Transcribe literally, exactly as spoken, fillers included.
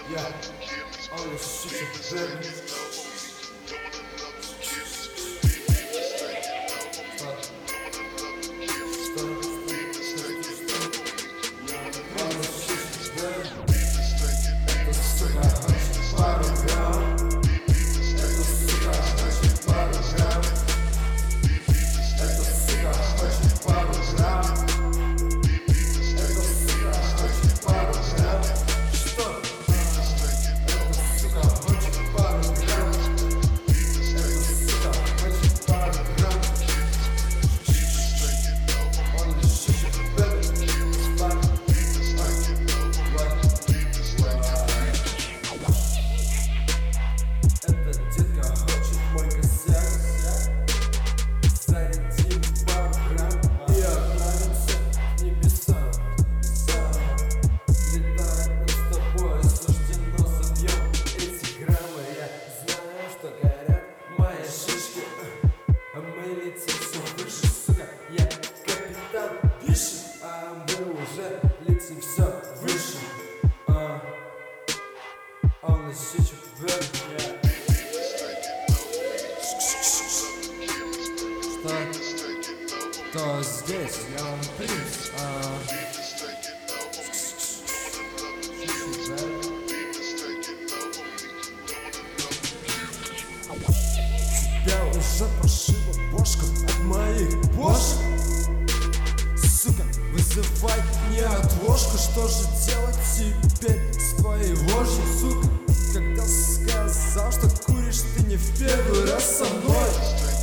Yeah, all this shit is better. Летим все выше, а он летит вверх. Что? Кто здесь? Я он принц. А... Тебя уже прошила бошка от моих бошек. Сука, вызывай не отложку. Что же делать теперь с твоей ложью, сука? Когда сказал, что куришь ты не в первый раз со мной.